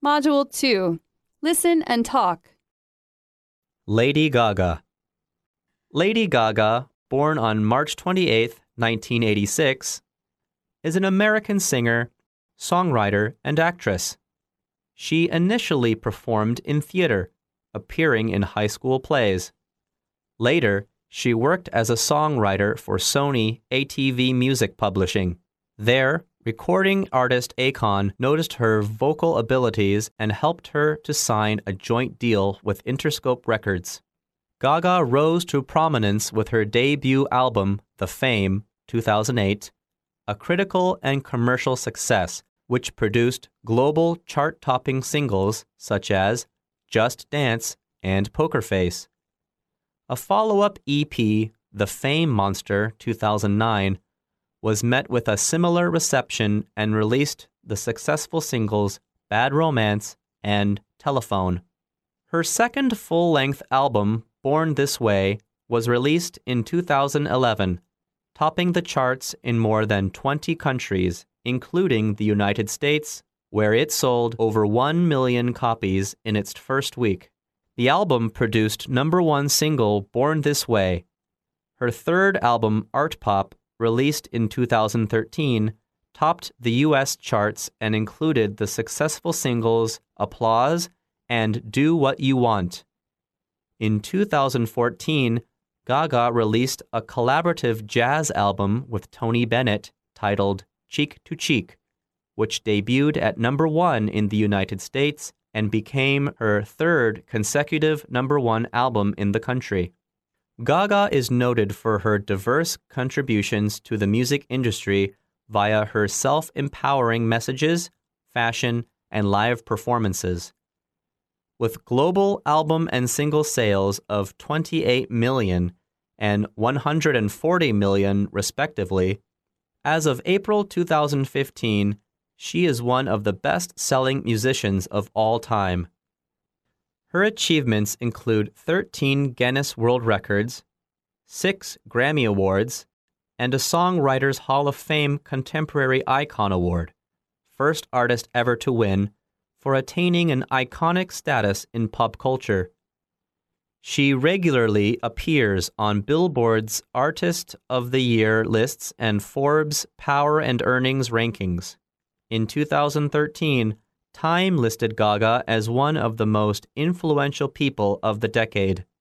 Module 2. Listen and talk. Lady Gaga. Lady Gaga, born on March 28, 1986, is an American singer, songwriter, and actress. She initially performed in theater, appearing in high school plays. Later, she worked as a songwriter for Sony ATV Music Publishing. There, recording artist Akon noticed her vocal abilities and helped her to sign a joint deal with Interscope Records. Gaga rose to prominence with her debut album, The Fame, 2008, a critical and commercial success, which produced global chart-topping singles such as Just Dance and Poker Face. A follow-up EP, The Fame Monster, 2009, was met with a similar reception and released the successful singles Bad Romance and Telephone. Her second full-length album, Born This Way, was released in 2011, topping the charts in more than 20 countries, including the United States, where it sold over 1 million copies in its first week. The album produced #1 single Born This Way. Her third album, Art Pop, released in 2013, topped the U.S. charts and included the successful singles Applause and Do What You Want. In 2014, Gaga released a collaborative jazz album with Tony Bennett titled Cheek to Cheek, which debuted at #1 in the United States and became her third consecutive #1 album in the country. Gaga is noted for her diverse contributions to the music industry via her self-empowering messages, fashion, and live performances. With global album and single sales of 28 million and 140 million respectively, as of April 2015, she is one of the best-selling musicians of all time. Her achievements include 13 Guinness World Records, 6 Grammy Awards, and a Songwriters Hall of Fame Contemporary Icon Award, first artist ever to win, for attaining an iconic status in pop culture. She regularly appears on Billboard's Artist of the Year lists and Forbes' Power and Earnings rankings. In 2013, Time listed Gaga as one of the most influential people of the decade.